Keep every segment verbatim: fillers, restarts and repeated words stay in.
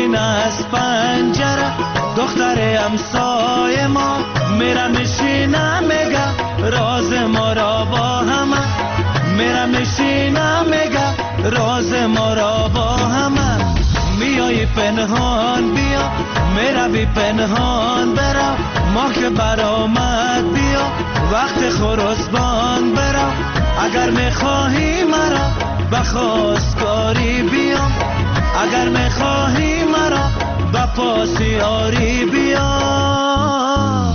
میشینه از پنجره، دختر همسایه ما میره میشینه میگه راز ما را با همه، میره میشینه میگه راز ما را با همه. میای پنهان بیا، میروی پنهان برو، ما که برآمد بیا وقت خرسبان برو. اگر میخواهی مرا به خواستگاری بیام، اگر میخواهی مرا به پاسیاری بیام.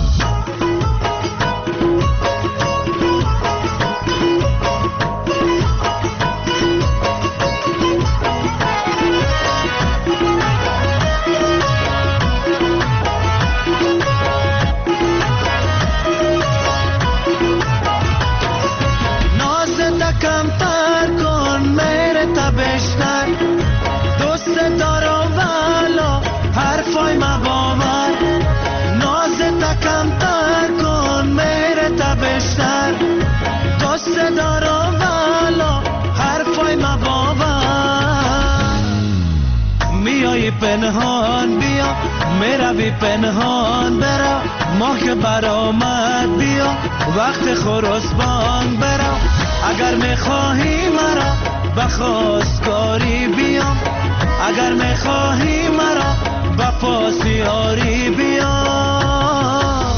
پنهان بیا، میروی پنهان برو، ما که برآمد بیا وقت خرسبان برو. اگر میخواهی مرا به خواستگاری بیام، اگر میخواهی مرا به پاسیاری بیام.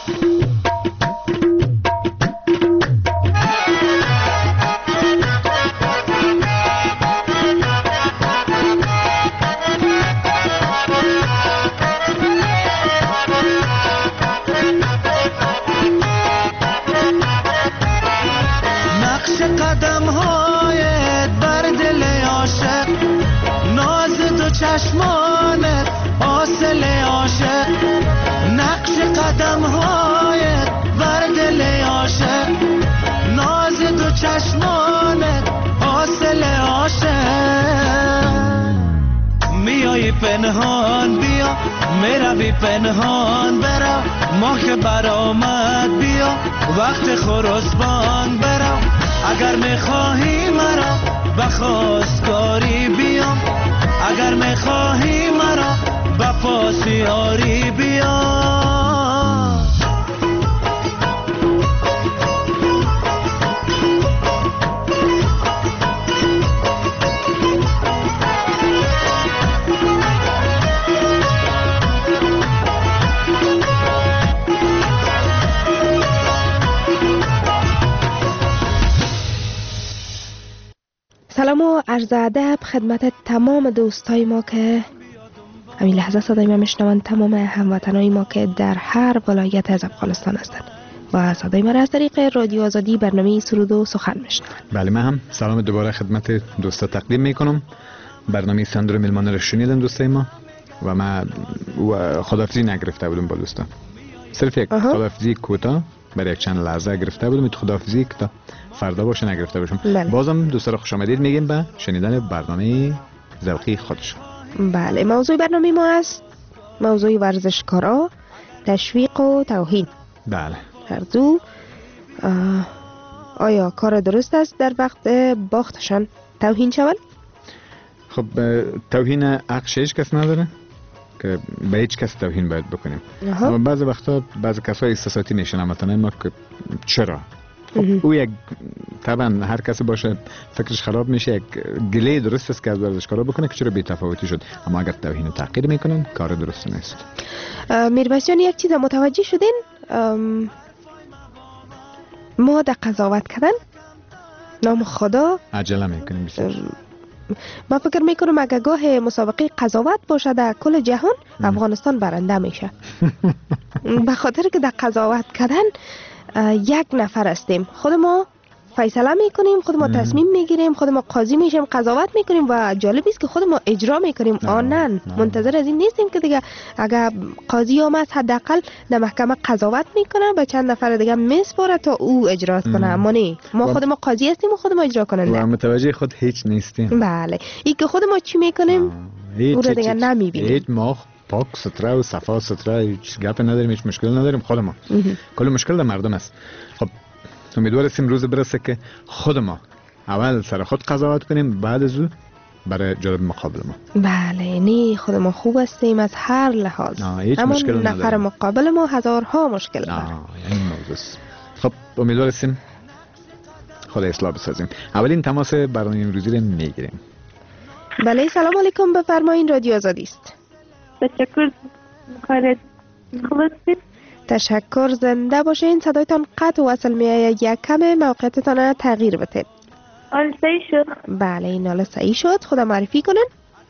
چشمانت حاصل عاشق، نقش قدم هایت بر دل عاشق، ناز دو چشمانت حاصل عاشق. میای پنهان بیا، میروی پنهان برو، ما که برآمد بیا وقت خرسبان برو. اگر میخواهی مرا به خواستگاری بیام، اگر میخواهی مرا به پاسیاری بیام. سلام و عرض ادب خدمت تمام دوستای ما که همین لحظه صدای ما میشنوند، تمام هموطنای ما که در هر ولایت از افغانستان هستند و صدای ما را از طریق رادیو آزادی برنامه سرود و سخن میشنوند. بله، من هم سلام دوباره خدمت دوستا تقدیم میکنم. برنامه سندر میلمانه رو شنیدن دوستای ما و من خداحافظی نگرفته بودم با دوستا، صرف یک خداحافظی کوتاه برای یک چند لحظه گرفته بودم. خداحافظی که تا فردا باشه نگرفته باشم. بله. بازم دوستا رو خوش آمدید میگیم به شنیدن برنامه ذوقی خودشون. بله، موضوع برنامه ما است موضوع ورزشکارا، تشویق و توهین. بله، هر دو آیا کار درست است در وقت باختشان توهین شود؟ خب توهین حق هیچ کس نداره که به هیچ کس توهین باید بکنیم. اما بعضی وقتا بعضی کسای احساساتی میشن مثلا ما که چرا خب او یک طبعا هر کسی باشه فکرش خراب میشه، یک گله درست است که از ورزشکارا بکنه که چرا بی‌تفاوتی شد، اما اگر توهین و تحقیر میکنن کار درست نیست. میربشیان یک چیز متوجه شدین؟ ما در قضاوت کردن نام خدا عجله میکنیم بسیار. ما فکر میکنم اگه گاه مسابقه قضاوت باشه در کل جهان افغانستان برنده میشه. به خاطر که در قضاوت کردن یک نفر هستیم، خود ما فیصله میکنیم، خود ما تصمیم میگیریم، خود ما قاضی میشیم، قضاوت میکنیم و جالب است که خود ما اجرا میکنیم. آنن منتظر از این نیستیم که دیگه اگر قاضی آمد حداقل در محکمه قضاوت میکنه به چند نفر دیگه میسپاره تا او اجرا کنه، اما نه، ما خود ما قاضی هستیم و خود ما اجرا کننده. و متوجه خود هیچ نیستیم. بله، این که خود ما چی میکنیم او رو دیگه نمیبینیم. هیچ ما پاک ستره و صفا ستره، هیچ گپ نداریم، هیچ مشکل نداریم. خود ما کل مشکل در مردم است. خب امیدواریم روز برسه که خود ما اول سر خود قضاوت کنیم، بعد از او برای جالب مقابل ما. بله، نی خود ما خوب هستیم از هر لحاظ. اما نفر مقابل ما هزارها مشکل داره. یعنی موضوع. خب امیدوار هستیم خدا اصلاح بسازیم. اولین تماس برنامه امروزی رو میگیریم. بله، سلام علیکم، بفرمایید، رادیو آزادی است. تشکر. کارت خوب است؟ تشکر، زنده باشین. صدایتان قطع و وصل میآید، یک کم موقعیتتان تغییر بدید. حال صحیح شد؟ بله، این حالا صحیح شد. خدا معرفی کنن.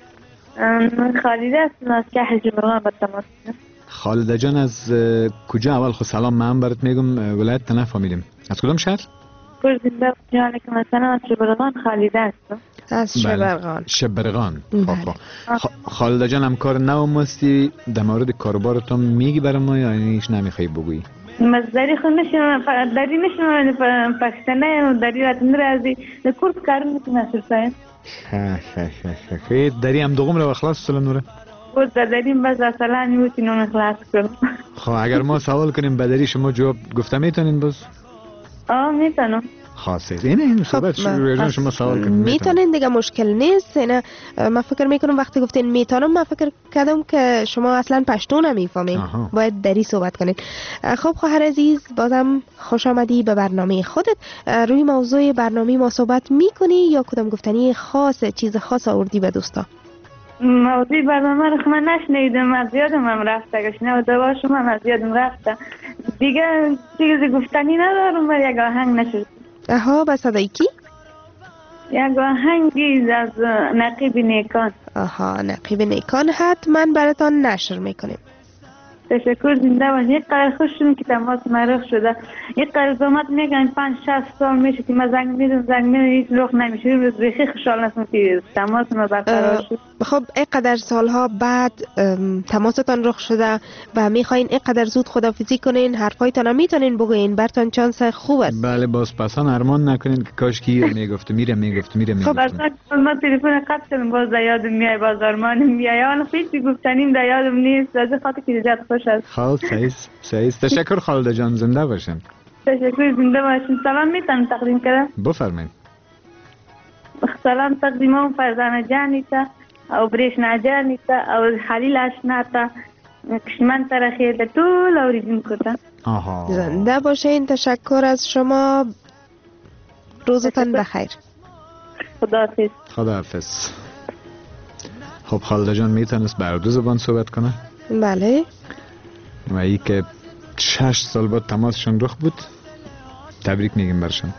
من خالده هستم از شهر جبران با تماس. خالده جان از کجا؟ اول خود سلام، من برات میگم ولایت تا نفهمیدم. از کدام شهر؟ پر زنده باشین. علیکم السلام، از شبرغان خالده هستم. از شبرغان. شبرغان. خب خالده جان، هم کار نو مستی در مورد کاروبارتون میگی برای ما یا اینش نمیخوای بگویی؟ مزدری خود نشون داری نشون پاکستانی و داری راتن رازی کورس کار میکنه سرساین. ها ها ها ها داری هم دوم رو خلاص سلام نوره. بود داریم بس اصلا نمیتونیم خلاص کنیم. خب اگر ما سوال کنیم بدری شما جواب گفته میتونین باز؟ آه میتونم. خاصه اینه این صحبت شما شما سوال کنین میتونین دیگه، مشکل نیست. اینا من فکر میکنم وقتی گفتین میتونم، من فکر کردم که شما اصلا پشتو نمیفهمین، باید دری صحبت کنین. خب خواهر عزیز، بازم خوش آمدی به برنامه خودت. روی موضوع برنامه ما صحبت میکنی یا کدام گفتنی خاص، چیز خاص آوردی به دوستا؟ موضوع برنامه رو من نشنیدم، از یادم هم رفته. اگه شنیدم دوا شما از یادم رفته دیگه. چیزی گفتنی ندارم، ولی یک آهنگ نشد. آها، با صدای کی؟ یک آهنگی از نقیب نیکان. آها، نقیب نیکان حتما براتان نشر میکنیم. تشکر، زنده باشید. یک قدر خوش شدم که تماس مرخ شده. یک قدر زحمت میگن پنج شصت سال میشه که ما زنگ میدم زنگ میدم هیچ لوخ نمیشه. روز بخی خوشحال هستم که تماس ما برقرار شد. خب اینقدر سالها بعد تماستان رخ شده و میخواین اینقدر زود خدافظی کنین، حرفایتان میتونین بگوین، برتان چانس خوب است. بله، باز پسان ارمان نکنین که کاش کی میگفت میره میگفت میره میگفت. خب اصلا ما تلفن قطع کردم، باز یادم میای، باز ارمان میای. اون هیچ گفتنیم در یادم نیست، از خاطر که زیاد خوش است. خالد صحیح صحیح. تشکر خالد جان، زنده باشین. تشکر، زنده باشین. سلام میتونم تقدیم کنم؟ بفرمایید. سلام تقدیمم فرزانه جانی تا او بریشنا جانی تا او خلیل اشنا تا کشمن ترخی ده طول اوریدونکو تا. آها، زنده باشین. تشکر از شما. روزتان بخیر. خداحافظ. خداحافظ. خب خالد جان میتونست بر دو زبان صحبت کنه؟ بله. و ای که شش سال بعد تماسشون رخ بود، تبریک میگیم برشون.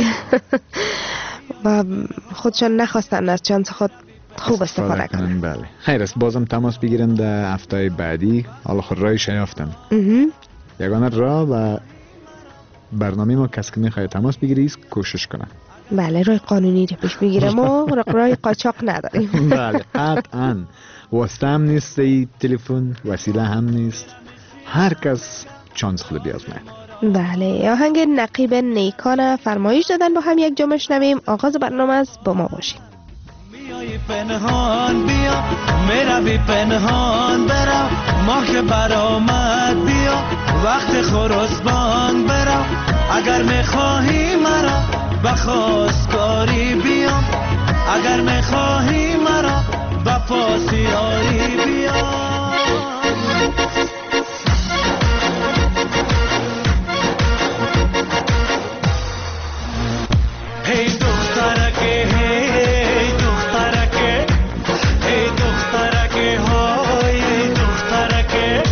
و خودشان نخواستن از چانس خود خوب استفاده کنن. بله، خیر است. بازم تماس بگیرن در هفته بعدی. حالا خود رای شیافتن یگانه را و برنامه ما کسی که میخواد تماس بگیری کوشش کنه. بله، رای قانونی رو پیش میگیرم و رای قاچاق نداریم. بله، قطعا واسطه هم نیست، ای تلفن وسیله هم نیست، هر کس چانس خود بیازمه. بله، آهنگ نقیب نیکان فرمایش دادن، با هم یک جا میشنویم. آغاز برنامه است، با ما باشید. میای پنهان بیا، میروی پنهان برو، ماه که برآمد بیا، وقت خراسان برو. اگر میخواهی مرا به خواستگاری بیا، اگر میخواهی مرا به پاسیاری بیا. Hey دخترکه hey دخترکه hey دخترکه های دخترکه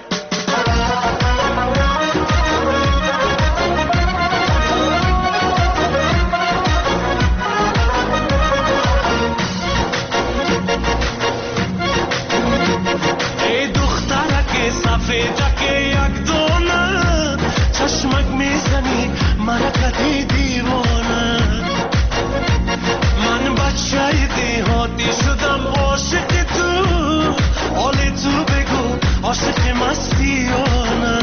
hey دخترکه سفیدکه یک دونه چشمک میزنی مرکتی دیوانه. من بچه دیهاتی شدم عاشق تو، حال تو بگو عاشق مستیانه.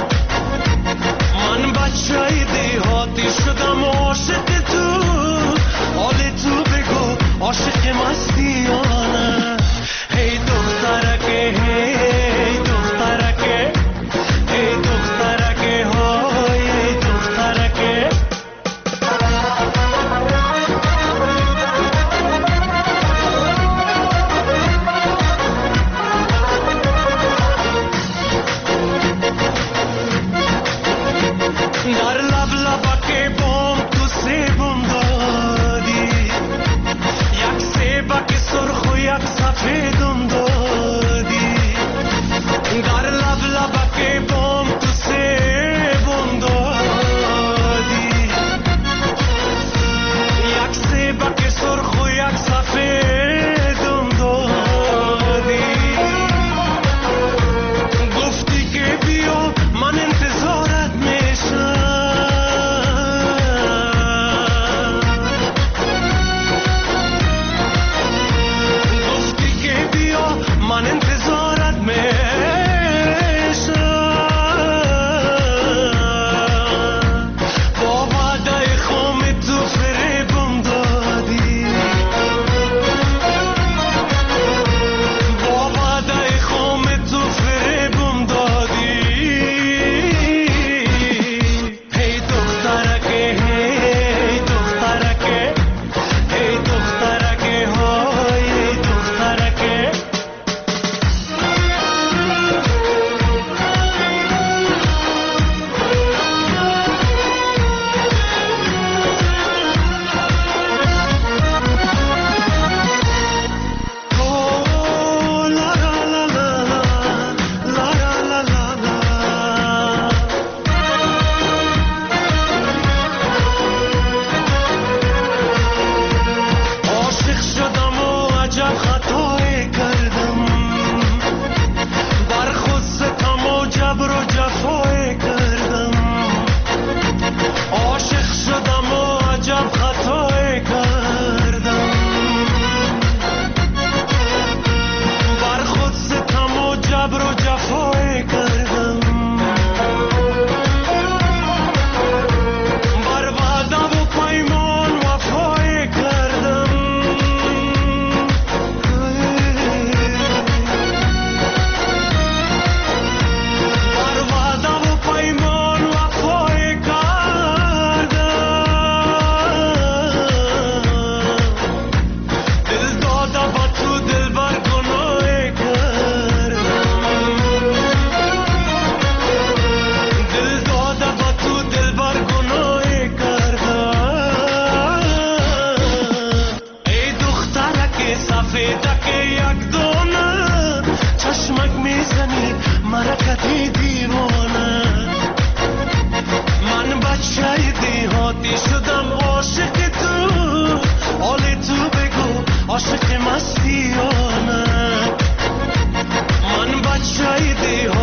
من بچه دیهاتی شدم عاشق تو، حال تو بگو عاشق مستیانه. هی دخترکه هی دخترکه هی دخترکه های دخترکه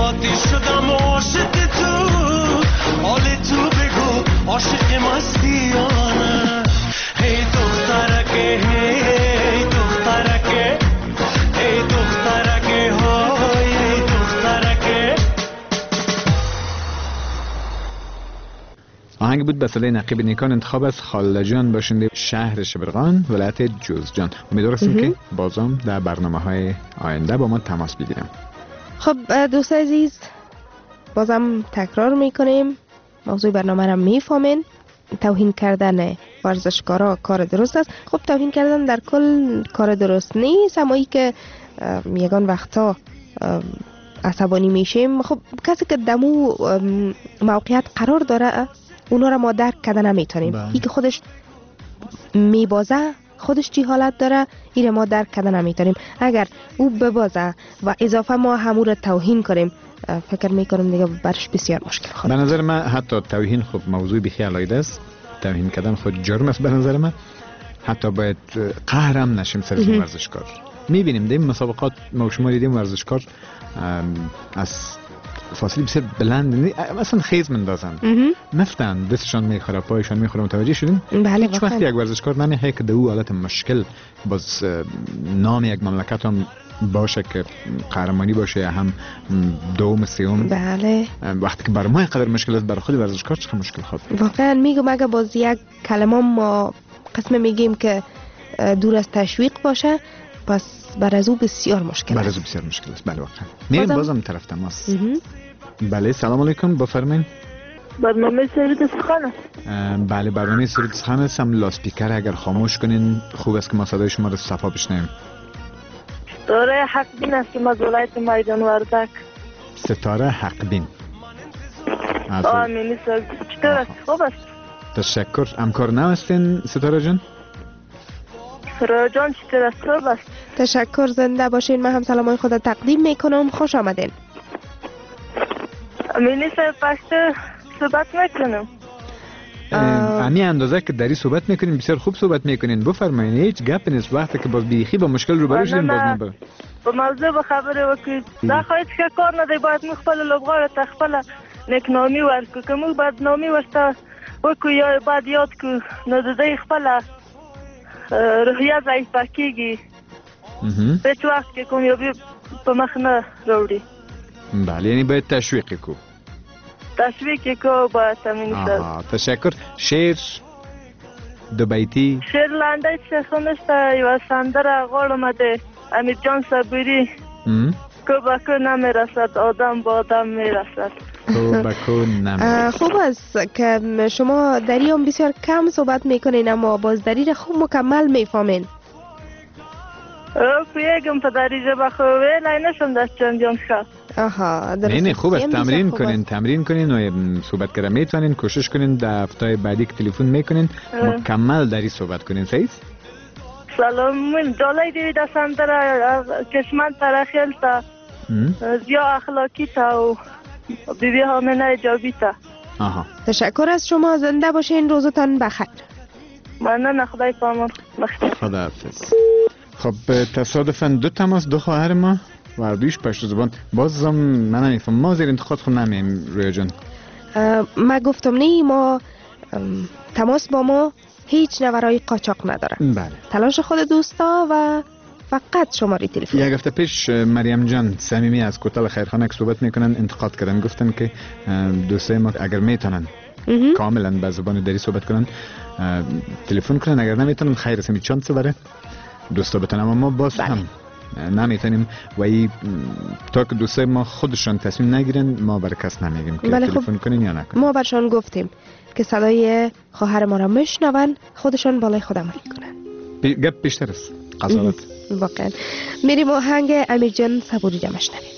هادی شدم عاشق تو حال تو بگو عاشق مستیانه هی دخترکه هی دخترکه هی دخترکه های هی دخترکه. آهنگ بود به صدای نقیب نیکان، انتخاب از خالده جان باشنده شهر شبرغان ولایت جوزجان. امیدوارم که بازم در برنامه های آینده با ما تماس بگیریم. خب دوست عزیز، بازم تکرار میکنیم موضوع برنامه را میفهمین. توهین کردن ورزشکارا کار درست است. خب توهین کردن در کل کار درست نیست، اما ای که یگان وقتا عصبانی میشیم، خب کسی که دمو موقعیت قرار داره اونا را ما درک کردن نمیتونیم. ای که خودش میبازه خودش چی حالت داره این ما درک کردن نمیتونیم. اگر او ببازه و اضافه ما همو را توهین کنیم، فکر میکنم دیگه برش بسیار مشکل خواهد. به نظر من حتی توهین خب موضوع بخی علایده است. توهین کردن خود جرم است به نظر من. حتی باید قهرم نشیم سر این ورزشکار. میبینیم دیم مسابقات ما شما دیدیم ورزشکار از فاصله بسیار بلند مثلا خیز مندازن، نفتن دستشان میخوره پایشان میخوره. متوجه شدیم؟ بله. هیچ وقت یک ورزشکار نمیخواد که دو حالت مشکل باز نام یک مملکت هم باشه که قهرمانی باشه یا هم دوم سوم. بله. وقتی که برای ما اینقدر مشکل است، برای خود ورزشکار چه مشکل خواهد؟ واقعا میگم اگه باز یک کلمه ما قسم میگیم که دور از تشویق باشه، پس بر از او بسیار مشکل است. بر از او بسیار مشکل است. بله واقعا. میریم بازم طرف تماس. بله سلام علیکم، بفرمایید. برنامه سرود سخن است. بله برنامه سرود سخن است. هم لاسپیکر اگر خاموش کنین خوب است که ما صدای شما رو صفا بشنویم. ستاره حق بین است که از ولایت میدان وردک. ستاره حق بین. آمین است. چطور است؟ خوب است. تشکر. همکار نو هستین ستاره جان؟ ستاره جان چطور است؟ خوب است. تشکر، زنده باشین. من هم سلامای خود تقدیم میکنم. خوش آمدین. امینی صاحب پشت صحبت میکنم. امی اندازه که داری صحبت میکنین بسیار خوب صحبت میکنین. بفرمایین، هیچ گپ نیست. وقتی که باز بیخی با مشکل روبرو شدین باز ما با با موضوع به خبره وکید. دا خواهید که کار نده باید مخبل لبغار تخبل نکنامی ورکو که مو باید نامی ورسته وکو یا باید یاد که نداده خبل روحیه ضعیف بکیگی هیچ وقت که کامیابی به مخ نه روڑی. بله یعنی باید تشویقی کو تشویقی کو باید تمینی سر. تشکر. شیر دو بیتی شیر لنده چه خونسته یو سندر غال اومده امیر جان صبری کو بکو نمیرسد آدم با آدم میرسد. کو بکو نمیرسد. خوب است که شما دری هم بسیار کم صحبت میکنین اما باز دری را خوب مکمل میفهمین. او پیگم پدری جبه خوبه نشم دست چند جان خواه. آها درست. نه نه خوب است. تمرین کنین تمرین کنین و صحبت کردن میتونین. کوشش کنین در هفته بعدی که تلفن میکنین مکمل دری صحبت کنین. صحیح؟ سلام من جالای دیوی دستم در کشمن ترخیل تا زیا اخلاقی تا و بیبی همینه ایجابی تا. آها تشکر از شما. زنده باشین. روزتان بخیر. من خدای پامان مخیر. خدا حافظ. خب تصادفاً دو تماس دو خواهر ما و دویش پشت زبان. بازم من نمیفهم ما زیر انتقاد خود نمیم. رویا جان ما گفتم نه ما تماس با ما هیچ نورای قاچاق نداره. بله. تلاش خود دوستا و فقط شماره تلفن. یک هفته پیش مریم جان صمیمی از کوتل خیرخانه که صحبت میکنن انتقاد کردن، گفتن که دوستای ما اگر میتونن کاملا به زبان دری صحبت کنن تلفن کنن، اگر نمیتونن خیر است. می چانس بره دوستا بتونن، اما ما باز هم نمیتونیم و ای تا که دوستای ما خودشان تصمیم نگیرن ما بر کس نمیگیم که تلفن کنین یا نکنین. ما برشان گفتیم که صدای خواهر ما را میشنون، خودشان بالای خود عمل کنن. گپ بیشتر است قضاوت. واقعا. میریم آهنگ امیر جان صبوری را بشنویم.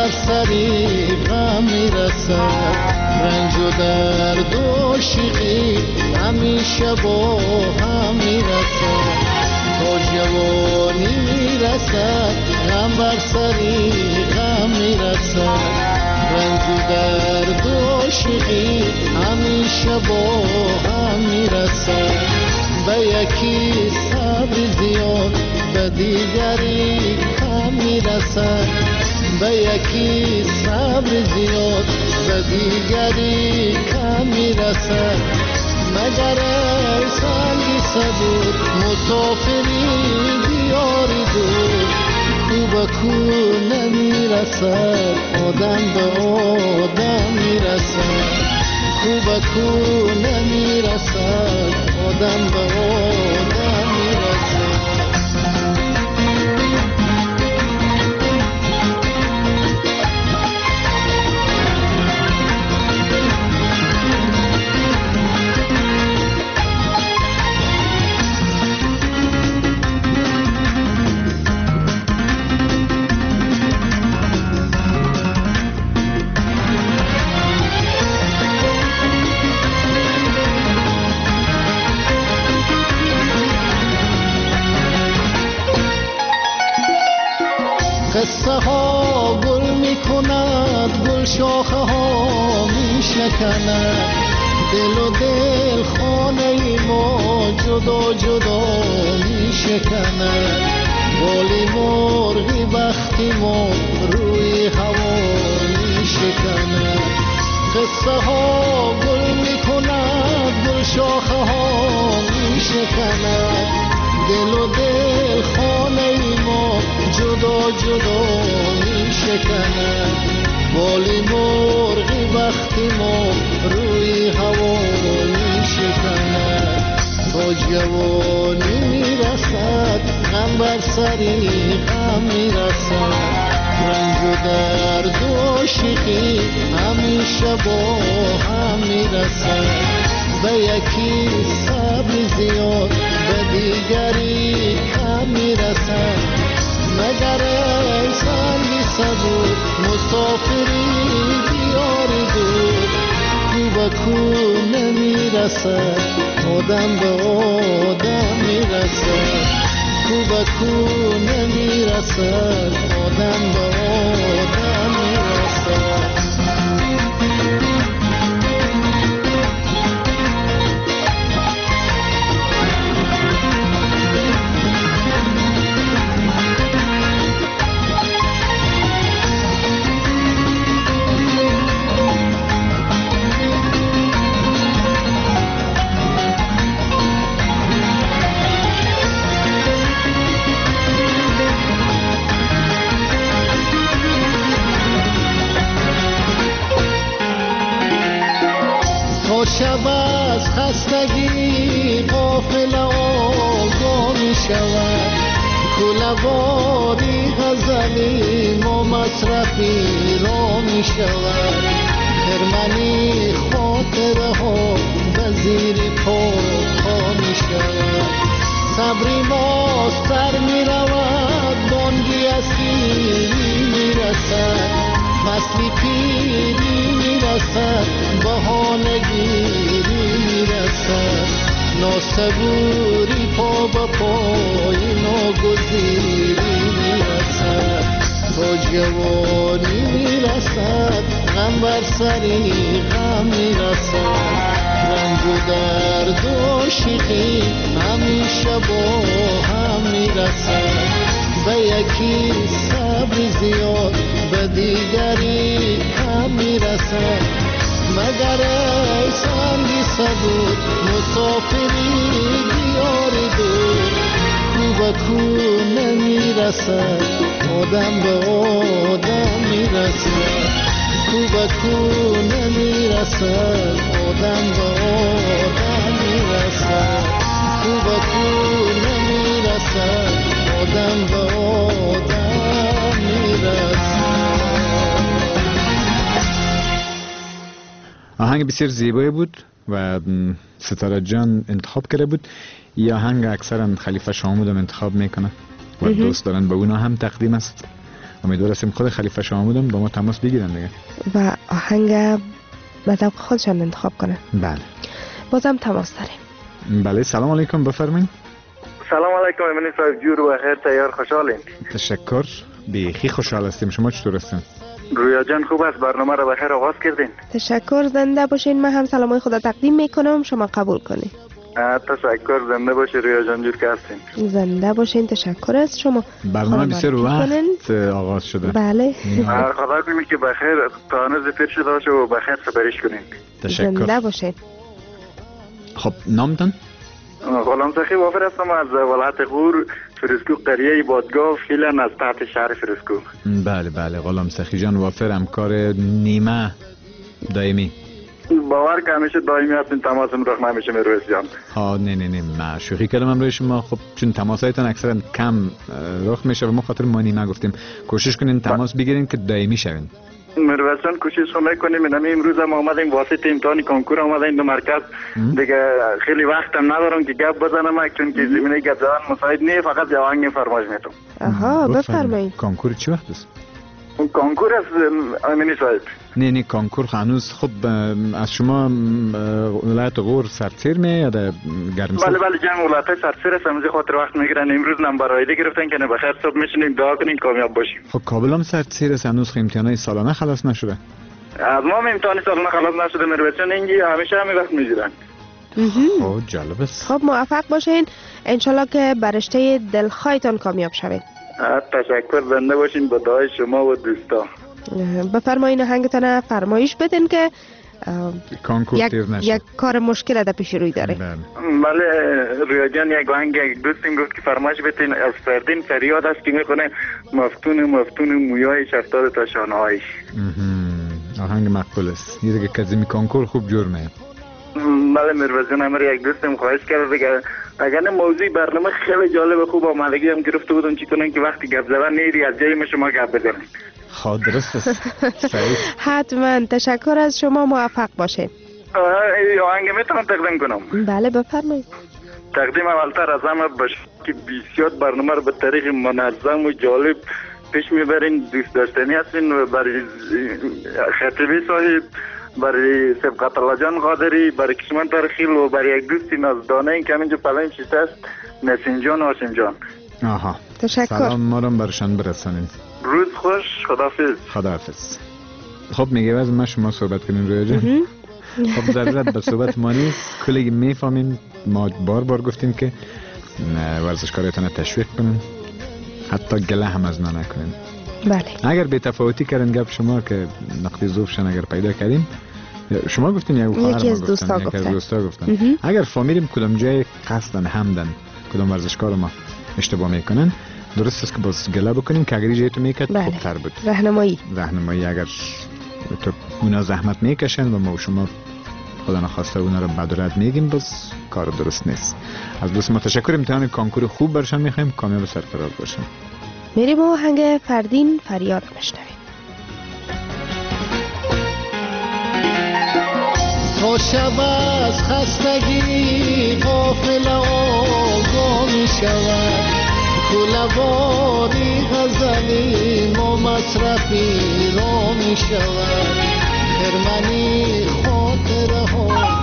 بر سری غم میرسد، رنج و درد و شیقی همیشه با هم میرسد. تا جوانی میرسد غم بر سری غم میرسد، رنج و درد و شیقی همیشه با هم میرسد. به یکی صبر زیاد به دیگری کم میرسد، به یکی صبر زیاد به دیگری کم میرسد. مگر ای سنگی صبور مسافری دیاری دور، کو به کو نمیرسد آدم به آدم میرسد، کو به کو نمیرسد آدم به آدم میرسد. قصه ها گل می کند، گل شاخه ها می شکند، دل و دل خانه ما جدا جدا می شکند. بالی مرغی بختی ما روی هوا می شکند. قصه ها گل می کند، گل شاخه ها می شکند، دل و دل خانه ما جدا جدا می شکند. بالی مرغی وقتی ما روی هوا می شکند. تا جوانی می رسد غم بر سری غم می رسد، رنج و درد و شیقی همیشه با هم می رسد. به یکی صبر زیاد به دیگری کم می رسد. مگر ای سنگی صبور مسافری دیاری دور، کو به کو نمیرسد آدم به آدم میرسد، کو به کو نمیرسد آدم به آدم میرسد. شب از خستگی قافله آگاه می شود، کله‌واری غزلی ما مصرفی را می شود. خرمنی خاطره ها به زیر پا پا می شود. صبری ما سر می رود، بانگی از پیری می رسد، فصلی پیری می رسد، بهانگیری می رسد. ناصبوری پا به پای ناگزیری می رسد. تا جوانی می رسد غم بر سری غم می رسد، رنج و درد و شیقی همیشه با هم می رسد. به یکی صبر زیاد به دیگری کم می رسد. مگر ای سنگی صبور مسافری دیاری دور، کو به کو نمی رسد آدم به آدم می رسد، کو به کو نمی رسد آدم به آدم می رسد، کو به کو نمی رسد آدم به آدم می رسد. آهنگ بسیار زیبایی بود و ستاره جان انتخاب کرده بود. این آهنگ اکثرا خلیفه شامود هم انتخاب میکنه و دوست دارن به اونا هم تقدیم است امیدوار هستیم خود خلیفه شامودم با ما تماس بگیرن دیگه و آهنگ به ذوق خودشان انتخاب کنن. بله بازم تماس داریم. بله سلام علیکم بفرمایید. سلام علیکم امین صاحب جور و خیر تیار خوشحالین. تشکر بیخی خوشحال هستیم. شما چطور هستین؟ رویا جان خوب است برنامه را بخیر آغاز کردین. تشکر زنده باشین. من هم سلامای خدا تقدیم میکنم شما قبول کنین. تشکر زنده باشین رویا جان جور که هستین. زنده باشین. تشکر از شما. برنامه بسیار وقت آغاز شده. بله. خدا کنیم که بخیر تانوز پیر شده باشه و بخیر سپریش کنین. تشکر. زنده باشین. خب نامتان؟ غلام سخی وافر هستم از ولایت غور فرسکو قریه بادگاه فعلا از تحت شهر فرسکو. بله بله غلام سخی جان وافر همکار نیمه دائمی. باور که همیشه دائمی هستین تماسم رخ نمیشه مرویس جان. ها نه نه نه ما شوخی کردم امروز شما. خب چون تماسایتان اکثرا کم رخ میشه و ما خاطر ما نیمه گفتیم کوشش کنین تماس بگیرین که دائمی شوین. مرویس جان کوشش میکنیم. من امروز هم آمدیم واسطه امتحان کنکور آمدیم دو مرکز دیگه خیلی وقت هم ندارم که گپ بزنم چون که زمینه گپ زدن مساعد نیست فقط جوانگ فرمایش میتونم. آها بفرمایید. کنکور چی وقت است؟ کنکور از امینی صاحب. نه نه کنکور هنوز. خب از شما ولایت غور سرتیر می یا در گرمسیر؟ بله بله جنگ ولایت سرتیر است. امروز خاطر وقت میگیرن امروز نمبر آیده گرفتن که نه بخیر صبح میشینیم دعا کنیم کامیاب باشیم. خب کابل هم سرتیر است هنوز امتحانات سالانه خلاص نشده. از ما امتحان سالانه خلاص نشده مرویسان اینجی همیشه همین وقت میگیرن. خب جالب است. خب موفق باشین انشالله که برشته دلخواهتان کامیاب شوین. تشکر زنده باشین با دعای شما و دوستا. بفرمایین آهنگتان فرمایش بدین که کنکور تیر نشه. یک کار مشکل در پیش روی داره. بله رویا جان یک آهنگ یک دوستیم گفت که فرمایش بدین از فردین فریاد است که میکنه مفتون مفتون مویای شفتاد تا شانهایش. آهنگ مقبول است. یه دیگه کزمی کنکور خوب جور میاد. بله مروزون امر یک دوستم خواهش کرد دیگه اگر موضوع برنامه خیلی جالب خوب آمدگی هم گرفته بودم چی کنن که وقتی گپ زدن نیری از جای ما شما گپ بزنید. خب درست است. حتما تشکر از شما موفق باشید. آهنگ میتونم تقدیم کنم؟ بله بفرمایید. تقدیم اولتر از همه باشه که بسیار برنامه رو به طریق منظم و جالب پیش میبرین دوست داشتنی هستین و برای خطیبی صاحب برای سبقت الله جان قادری برای کشمن ترخیل و برای یک دوستی نازدانه این که همینجا پلنگ شیسته است نسیم جان و هاشم جان. آها تشکر. سلام ما رو برشان برسانین. روز خوش. خداحافظ. خداحافظ. خب میگه از ما شما صحبت کنین رویا جان. خب ضرورت به صحبت ما نیست. کلی میفهمیم ما بار بار گفتیم که ورزشکارایتان تشویق کنین حتی گله هم از ما نکنین. بله. اگر به تفاوتی کردن گپ شما که نقطه ضعفشون اگر پیدا کردیم شما گفتین یا خواهر یکی از ما دوستا گفتن گفتن, دوستا گفتن. اگر فامیلیم کدام جای قصدن همدن کدام ورزشکار ما اشتباه میکنن درست است که باز گله بکنیم که اگر جای تو میکرد بله. خوبتر بود. راهنمایی راهنمایی اگر تو اونا زحمت میکشن و ما و شما خدا نخواسته اونا رو بدرد میگیم باز کار درست نیست. از دوست ما تشکر. امتحان کنکور خوب برشان میخوایم کامیاب و سرفراز باشن. میریم با آهنگ فردین فریاد بشنویم. تا شب از خستگی غافل آگاه می شود کلباری غزلی ما مصرفی را می شود خرمنی خاطره ها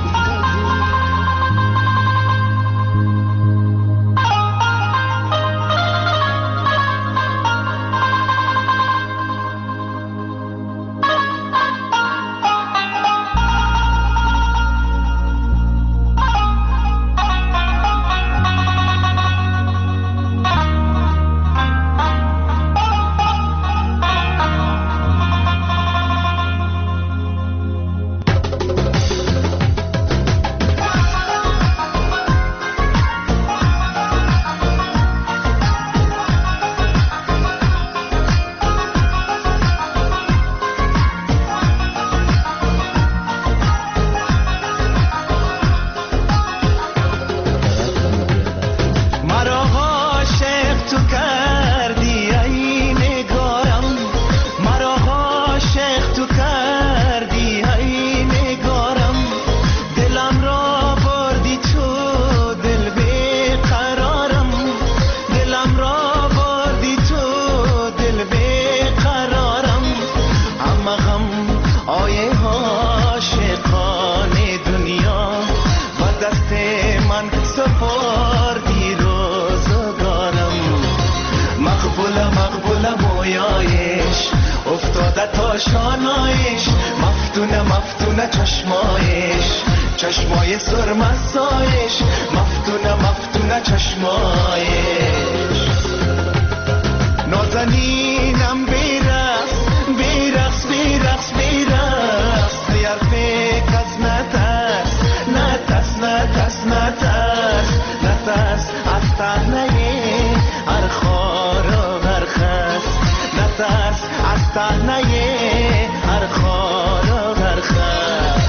افتاده تا شانایش، مفتونه مفتونه چشمایش، چشمای سرمستایش، مفتونه مفتونه چشمایش. نازنینم بیرقص بیرقص بیرقص بیرقص، دیار فکر از نترس نترس نترس نترس نترس از تهنه هر خار و هر خس، نترس از تهنه هر خار و هر خس.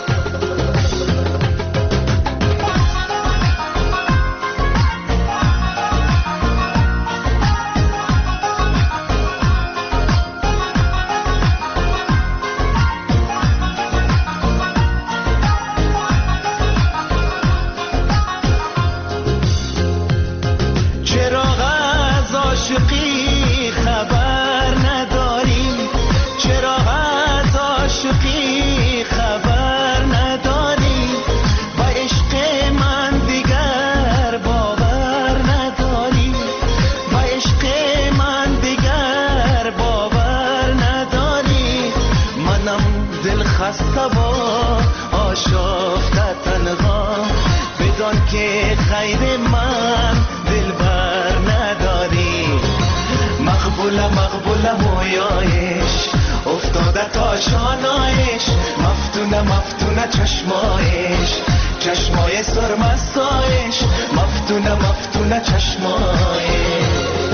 که خیر من دلبر نداری، مقبول مقبول مویایش افتاده تا شانایش، مفتونه مفتونه چشمایش، چشمای سرمستایش، مفتونه مفتونه چشمایش.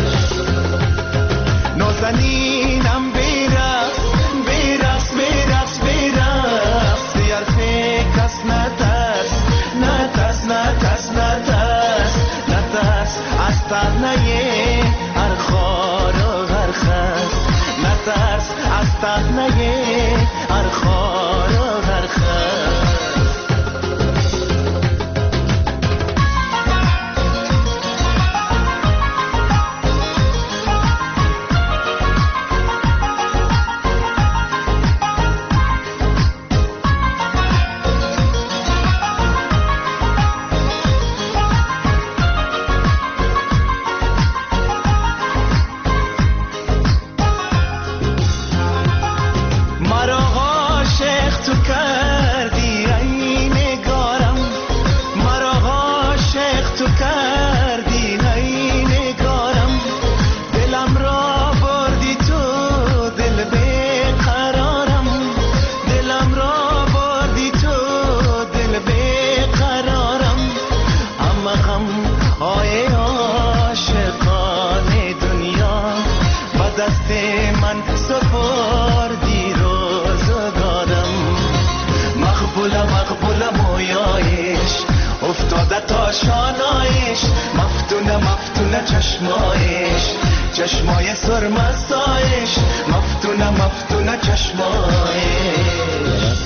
نازنینم بیرقص بیرقص بیرقص بیرقص، دیار فکر از نترس نترس نترس نترس نترس از تهنه هر خار و هر خس، نترس از تهنه هر خار و هر خس. چشمایش چشمای سرمستایش، مفتونه مفتونه چشمایش.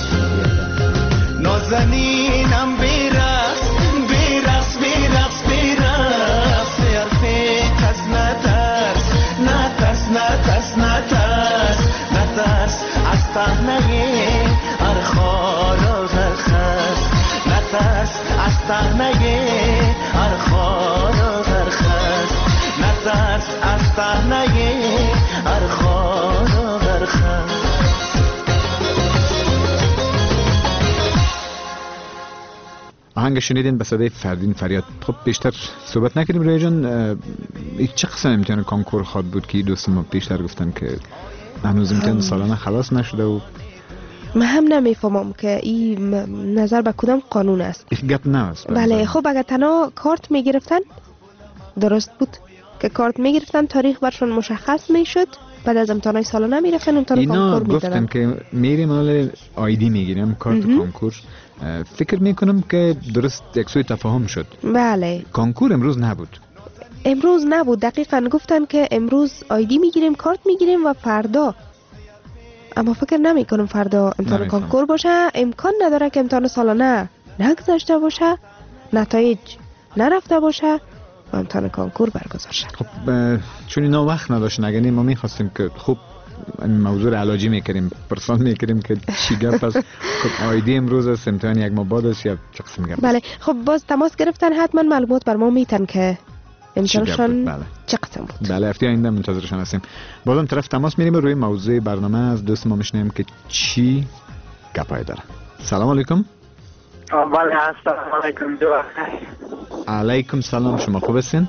نازنینم بیرقص بیرقص بیرقص بیرقص، دیار فکر از نترس نترس نترس نترس نترس از تهنه هر خار و هر خس، نترس از تهنه هر خار و هر خس، نترس از تهنه هر خار و هر خس. آهنگ شنیدین به صدای فردین فریاد. خب بیشتر صحبت نکردیم روی جان، چه قسم امتحان کنکور خواد بود که دوست ما بیشتر گفتن که هنوز امتحان سالانه خلاص نشده و من هم نمیفهمم که این نظر به کدام قانون است. این گپ نه است. بله خب اگر تنها کارت میگرفتن درست بود که کارت میگرفتن، تاریخ برشون مشخص میشد، بعد از امتحانات سالانه میرفتن امتحان کنکور میدادن. اینا گفتن که میریم حالا آیدی میگیریم کارت کنکور. فکر میکنم که درست یک سوی تفاهم شد. بله کنکور امروز نبود. امروز نبود دقیقاً، گفتن که امروز آیدی میگیریم کارت میگیریم و فردا، اما فکر نمی کنم فردا امتحان کنکور باشه. امکان نداره که امتحان سالانه نگذاشته باشه، نتایج نرفته باشه و امتحان کنکور برگزار شد. خب چون اینا وقت نداشتن، اگه ما میخواستیم که خب موضوع علاجی میکردیم، پرسان میکردیم که چی گپ است. خب آیدی امروز است، امتحان یک ماه بعد است یا چه قسم گپ؟ بله خب باز تماس گرفتن، حتما معلومات بر ما میتن که امتحانشان بله. چه قسم بود؟ بله هفته آینده منتظرشان هستیم. بازم طرف تماس میریم روی موضوع برنامه از دوست ما میشنیم که چی گپای داره. سلام علیکم. بله السلام علیکم. علیکم سلام، شما خوب هستین؟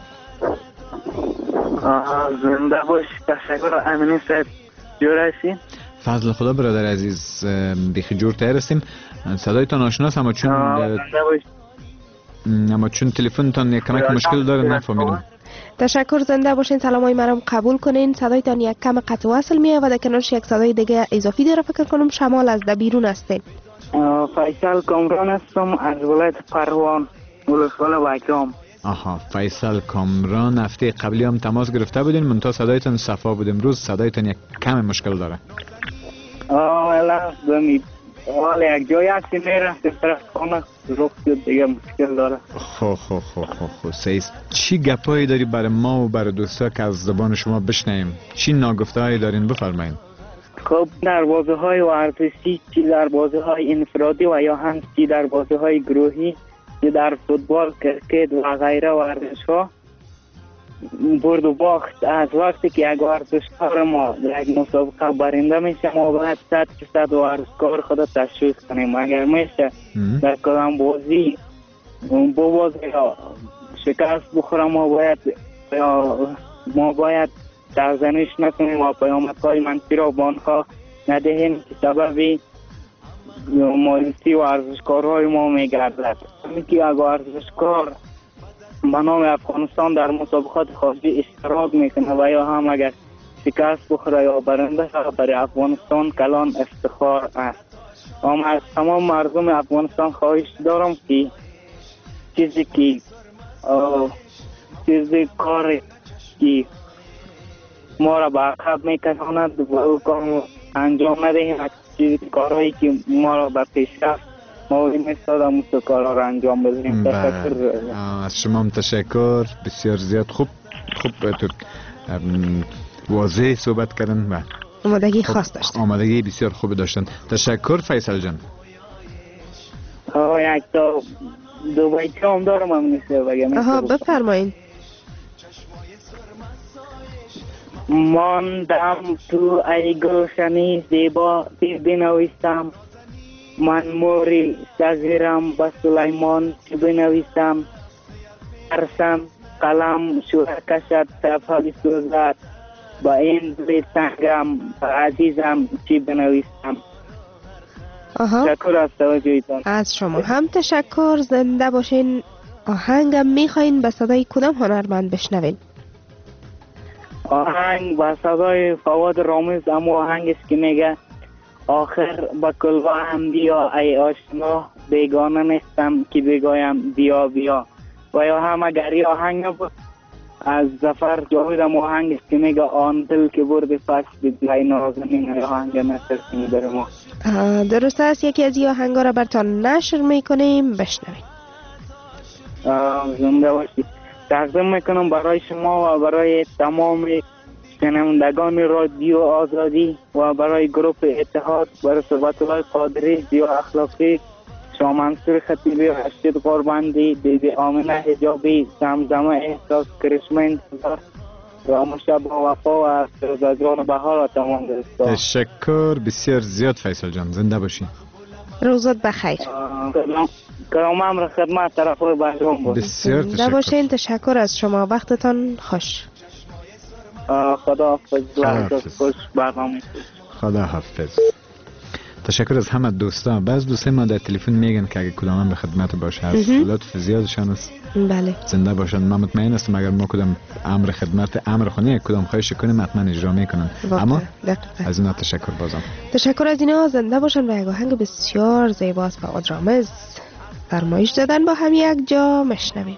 زنده باش. تشکر. امینی صاحب جور هستین؟ فضل خدا برادر عزیز، بیخی جور تر هستیم. صدایتان آشناست اما چون زنده باش. اما چون تلفنتان یک کمک مشکل داره نفهمیدم. تشکر، زنده باشین. سلامای مرام قبول کنین. صدایتان یک کم قطع وصل میه و در کنارش یک صدای دیگه اضافی داره. فکر کنم شمال از در بیرون هستین. فیصل کامران هستم از ولایت پروان، ولسوالی وکام. آها، فیصل کامران. هفته قبلی هم تماس گرفته بودین منتها صدایتان صفا بود. امروز صدایتان یک کم مشکل داره. آه الان دمی حال یک جای هستی میرفتیم طرف خانه رخ شد دیگه مشکل داره. خو خو خو خو خو سیست. چی گپایی داری برای ما و برای دوستا که از زبان شما بشنویم؟ چی ناگفته هایی دارین بفرمایید. خب در بازی های ورزشی، چی در بازی های انفرادی و یا هم چی در بازی های گروهی، چی در فوتبال، کرکت و غیره ورزش ها، برد و باخت از وقتی که یک ورزشکار ما در یک مسابقه برنده میشه ما باید صد درصد ورزشکار خود تشویق کنیم. اگر میشه در کدام بازی ببازه یا شکست بخوره ما باید یا ما باید سرزنش نکنیم و پیامدهای منفی را به آنها ندهیم که سبب مایوسی ورزشکارهای ما میگردد. همین که یک ورزشکار به نام افغانستان در مسابقات خارجی اشتراک میکنه و یا هم اگر شکست بخوره یا برنده شود برای افغانستان کلان افتخار است. اما از تمام مردم افغانستان خواهش دارم که چیزی که چیزی کاری که ما را به عقب میکشاند و او کار انجام ندهیم. چیزی کارهایی که ما را به پیشرفت موضوع میستاد هم اون کارها را انجام بدهیم. تشکر. از شما هم تشکر. بسیار زیاد خوب خوب تو واضح صحبت کردن و آمادگی خاص داشتن. آمادگی بسیار خوب داشتن. تشکر فیصل جان. آه یک تا دو بیتی هم دارم هم نیسته بگم. آها بفرمایید. ماندم تو ای گلشنی زیبا بنویسم، من موری صغیرم با سلیمان چه بنویسم، ترسم قلم شوره کشد صفحه بسوزد، با این دل تنگم عزیزم چه بنویسم. آها. تشکر از توجهتان. از شما هم تشکر. زنده باشین. آهنگم میخواین به صدای کدام هنرمند بشنوین؟ آهنگ با صدای فواد رامز، اما آهنگ است که میگه آخر با کلوا هم بیا ای آشنا، بیگانه نیستم که بگویم بیا بیا. و یا هم اگر یه آهنگ بود از ظفر جاوید، هم آهنگ است که میگه آن دل که برد پس بدلای نازنین. آهنگ نصر میبره ما. درست است. یکی از این آهنگا را برتان نشر میکنیم بشنوید. زنده باشید. تقدیم میکنم برای شما و برای تمام شنوندگان رادیو آزادی و برای گروه اتحاد، برای صحبت الله قادری، زیا اخلاقی، شما منصور خطیبی، رشید قربندی، بیبی آمنه حجابی، زمزمه احساس، کرشمه انتظار و مشابه وفا و سرزاجان بهار و تمام دوستان. تشکر بسیار زیاد فیصل جان. زنده باشی. روزت بخیر. کلام امر خدمت طرف روی برنامه بود. بسیار زنده تشکر. باشین. تشکر از شما. وقتتان خوش. خدا حافظ. خوش برنامه. خدا حافظ. تشکر از همه دوستان. بعض دوستان ما در تلفن میگن که اگه کدام به خدمت باشه هست لطف زیادشان است. بله. زنده باشن. من مطمئن هستم اگر ما کدام امر خدمت امر خونی کدام خواهش کنیم حتما اجرا میکنن. اما دقیقا. از اینا تشکر بازم. تشکر از اینا. زنده باشن. و یک آهنگ بسیار زیباست فواد رامز فرمایش دادن با هم یک جا مشنویم.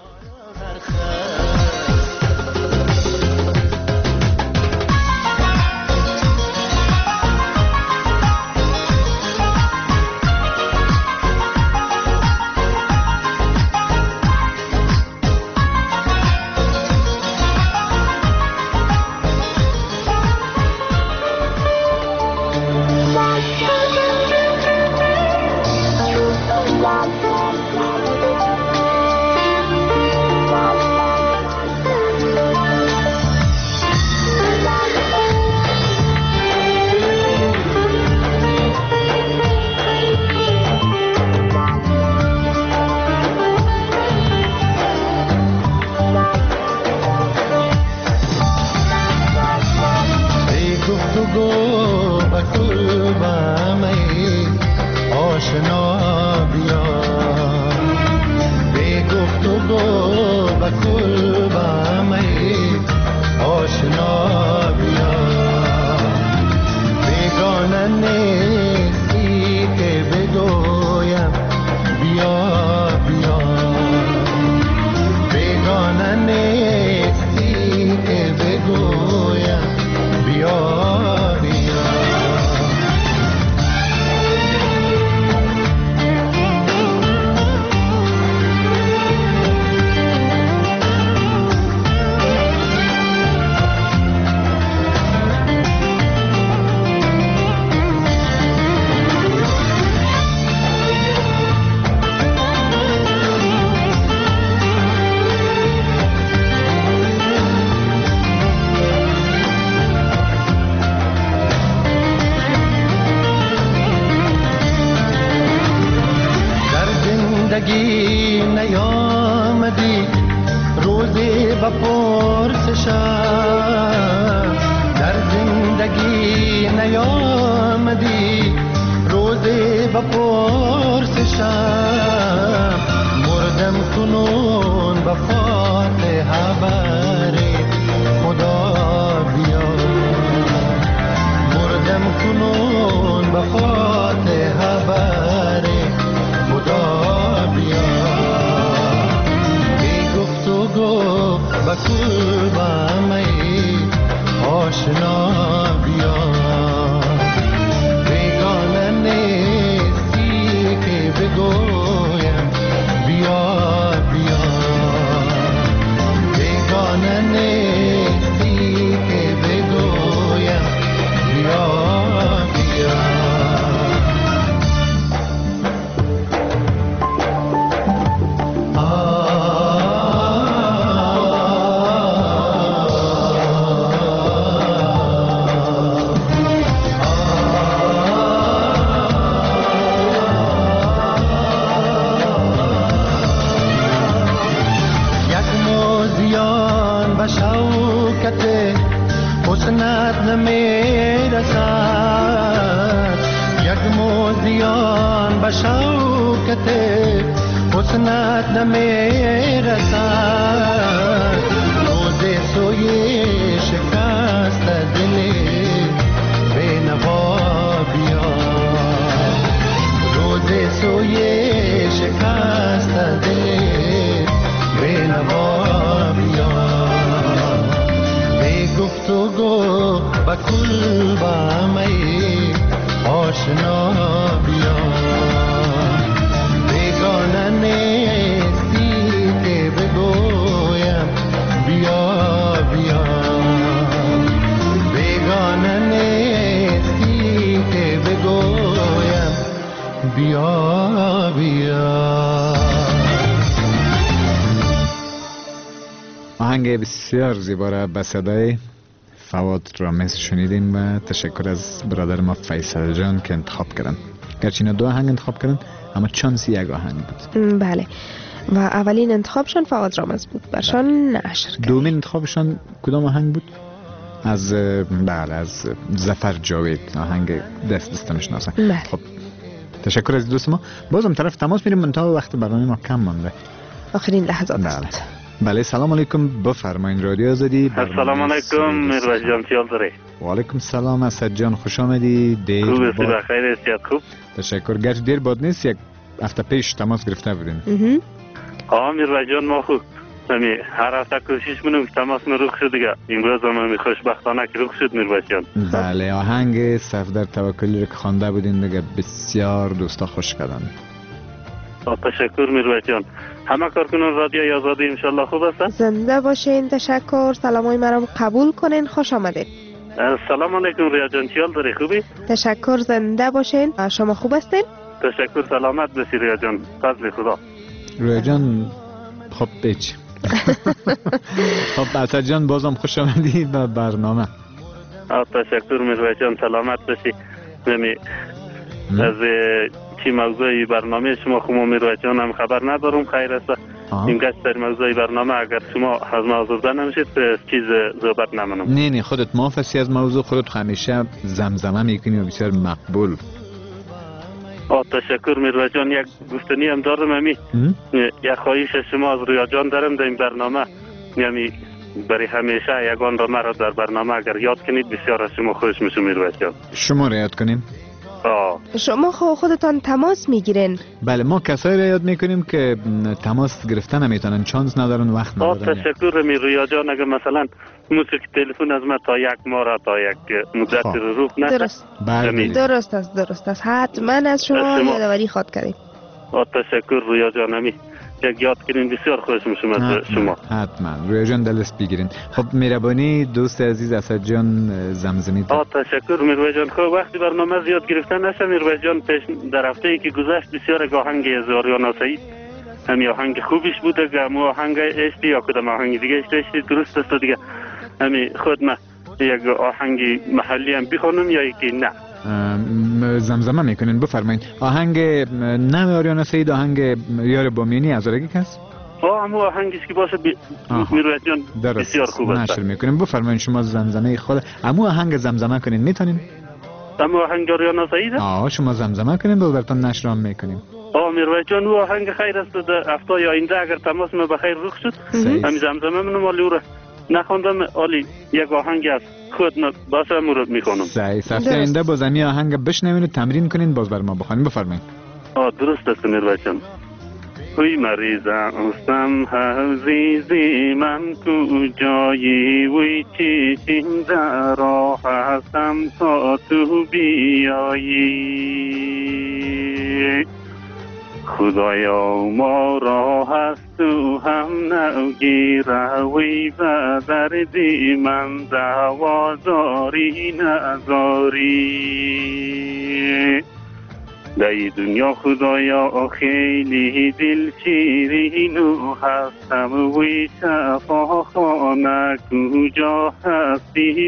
زندگی نیامدی روزی به پرسشم، در زندگی نیامدی روزی به پرسشم، مردم کنون به فاتحه بری خدا بیا، مردم کنون به فاتحه بری خدا بیا، بی گفت و گو به کل با می آشنا بیا، بیگانه نیستی که بگویم بیا بیا، بیگانه نیستی که بگویم بیا بیا. حسنت نمیرسد، یک موزیان به شوکت حسنت نمیرسد، روز سوی شکست دل بینوا بیا، روز سوی شکست دل بینوا بیا، گفت و گو با کل با می آشنا بیا، بیگانه نیستی که بگویم بیا بیا، بیگانه نیستی که بگویم بیا بیا. آهنگ بسیار زیبا را به صدای فواد رامز شنیدیم و تشکر از برادر ما فیصل جان که انتخاب کردن. گرچه اینا دو آهنگ انتخاب کردن اما چانسی یک آهنگ بود. بله و اولین انتخابشان فواد رامز بود، برشان نشر کرد. دومین انتخابشان کدام آهنگ بود؟ از بله از ظفر جاوید، آهنگ دست دستم شناسم. بله. خب تشکر از دوست ما. بازم طرف تماس میریم، منتها وقت برنامه ما کم مانده. آخرین لحظات بله. است. بله سلام علیکم، بفرمایید رادیو آزادی. سلام علیکم میروز جان، خیال داری؟ و علیکم سلام اسد جان، خوش آمدی. دیر خوب باد. بخیر، سیاد خوب. تشکر. گرچه دیر باد نیست، یک هفته پیش تماس گرفته بودیم. آه میروز جان ما خوب نمی هر هفته کوشش منم تماس نروخ شد دیگه، امروز هم می خوشبختانه که روخ شد میروز جان. بله آهنگ صفدر توکلی رو که خوانده بودین دیگه بسیار دوستا خوش کردن. تشکر میروز جان. همه کارکنان رادیو آزادی انشالله خوب هستن؟ زنده باشین. تشکر. سلامای مرا قبول کنین. خوش آمدید. سلام علیکم ریا جان، خیال داری؟ خوبی؟ تشکر. زنده باشین. شما خوب هستین؟ تشکر، سلامت باشی ریا جان، فضل خدا. ریا جان خب بیچ خب اسد جان بازم خوش آمدی به برنامه. تشکر میروز جان، سلامت باشی. نمی از چی موضوعی برنامه شما خب میروز جان هم خبر ندارم، خیر است. این گشت در موضوعی برنامه اگر شما از موضوع نمیشید چیز صحبت نمونم. نه نه خودت معافی از موضوع، خودت همیشه زمزمه میکنی و بسیار مقبول. آه تشکر میروز جان. یک گفتنی هم دارم، امی یک خواهش شما از ریا جان دارم در این برنامه، یعنی برای همیشه یگان را مرا در برنامه اگر یاد کنید بسیار از شما خوش میشم میروز جان. شما را یاد کنیم؟ آه شما خو خودتان تماس میگیرین؟ بله ما کسایی را یاد میکنیم که تماس گرفتن نمیتونن، چانس ندارن، وقت ندارن. آه تشکر میروز جان. اگر مثلا موسیقی تلفن از ما تا یک ماه را تا یک مدت رو روب نشه. درست. بله درست است درست است. حتما از شما یادآوری خواد کردیم. آه تشکر رویا جان. امی یک یاد کنین بسیار خوش میشم از شما. حتما رویا جان دلست بگیرین. خب مهربانی دوست عزیز اسد جان زمزمه. آه تشکر میروز جان. خب وقتی برنامه زیاد گرفتن نشه میروز جان، پیش در هفته ای که گذشت بسیار آهنگ زاریانا سعید همین آهنگ خوبیش بوده که مو آهنگ اشتی یا کدام آهنگ دیگه اشتی درست است دیگه. همین خود ما یک آهنگ محلی هم بخونم یا یکی نه؟ زمزمه میکنین. بفرمایید آهنگ نو آریانا سعید، آهنگ یار بامینی از رگی کس؟ آه همون آهنگی که باشه بی... میرویت جان بسیار خوب است. نشر میکنیم. بفرمایید شما زمزمه خود همون آهنگ زمزمه کنین میتونین؟ همون آهنگ آریانا سعید؟ آه شما زمزمه کنین با براتون نشر هم میکنیم. آه میرویت جان او آهنگ خیر است. در هفته آینده اگر تماس ما بخیر رخ شد همین زمزمه منو مالی او را نخوندم عالی یک آهنگ است خود باسه مرد میکنم. صحیح. هفته آینده باز همین آهنگ بشنوین و تمرین کنین باز بر ما بخونین. بفرمایید. آه درست است میرویت جان. وی مریضم استم عزیزی من کجایی وی چی زنده را هستم تا تو بیایی خدایا ما را هست و هم نگیره وی و دردی من دوازاری نزاری در دنیا خدایا خیلی دل شیرین و هستم وی شفاخانه کجا هستی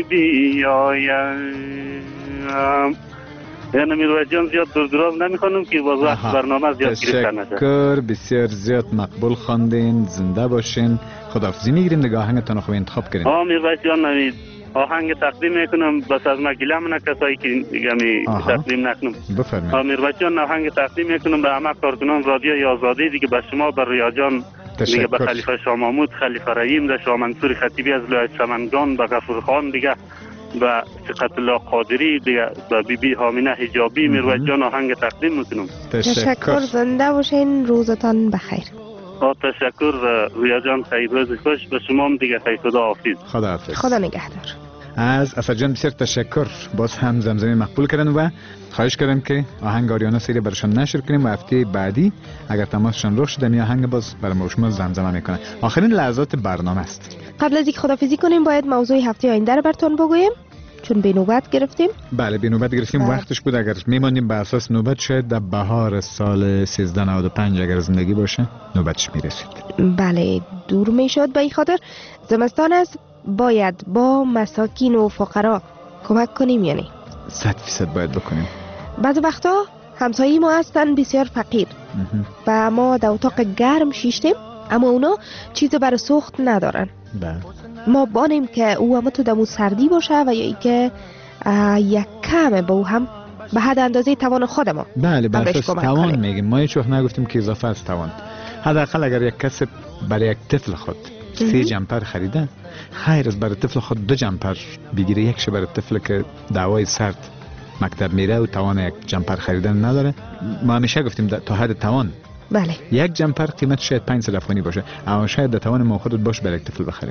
بیایم. یعنی میرویت جان زیاد دور دراز نمیخوانم که باز وقت برنامه زیاد گرفته نشه. تشکر، بسیار زیاد مقبول خواندین، زنده باشین. خداحافظی میگیریم دیگه. آهنگتون خوب انتخاب کردین. آه میرویت جان نمید آهنگ تقدیم میکنم بس از ما گلم نه کسایی که دیگه تقدیم نکنم. بفرمایید. میرویت جان آهنگ تقدیم میکنم به همه کارکنان رادیو آزادی دیگه، به شما، به رویا جان دیگه، به خلیفه شاه محمود، خلیفه رحیم، به شاه منصور خطیبی از ولایت سمنگان، به غفور خان دیگه، به ثقت الله قادری دیگه، به بی بی هامینه حجابی میرویت جان آهنگ تقدیم میکنم. تشکر، زنده باشین، روزتان بخیر. آه تشکر رویا جان، خیر روز خوش به شما هم دیگه. خیر خدا حافظ. خدا حافظ. خدا نگهدار. از اسد جان بسیار تشکر، باز هم زمزمه مقبول کردن و خواهش کردم که آهنگ آریانا سعید برشان نشر کنیم و هفته بعدی اگر تماسشان رخ شد می آهنگ باز برای شما زمزمه میکنه. آخرین لحظات برنامه است. قبل از اینکه خدافظی کنیم باید موضوع هفته آینده رو براتون بگویم چون به نوبت گرفتیم. بله به نوبت گرفتیم. بله. وقتش بود اگر میمانیم به اساس نوبت شاید در بهار سال سیزده نود و پنج اگر زندگی باشه نوبتش میرسید. بله دور میشد. به این خاطر زمستان است، باید با مساکین و فقرا کمک کنیم. یعنی صد فیصد باید بکنیم. بعض وقتا همسایه ما هستن بسیار فقیر و ما در اتاق گرم شیشتیم اما اونا چیز برای سوخت ندارن. بله. ما بانیم که او هم تو دمو سردی باشه و یا ای که یک کم با او هم به حد اندازه توان خود ما. بله بر اساس توان کنیم. میگیم ما هیچ وقت نگفتیم که اضافه از توان. حداقل اگر یک کس برای یک طفل خود سه جمپر خریده، خیر از برای طفل خود دو جمپر بگیره. یکش برای طفل که دعوای سرد مکتب میره و توان یک جمپر خریدن نداره. ما همیشه گفتیم تا حد توان. بله. یک جمپر قیمت شاید پنج افغانی باشه اما شاید در توان ما خودت باش برای یک طفل بخریم.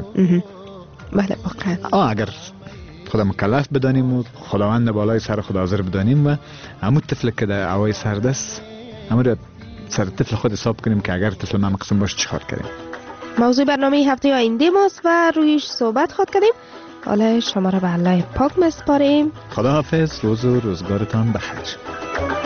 بله واقعا. آه اگر خدا مکلف بدانیم و خداوند بالای سر خدا حاضر بدانیم و همون طفل که در هوای سرد است همون سر طفل خود حساب کنیم که اگر طفل ما مقصود باشه چیکار کنیم. موضوع برنامه هفته آینده ماست و رویش صحبت خود کردیم. حالا شما را به الله پاک میسپاریم. خداحافظ. روز و روزگارتان بخیر.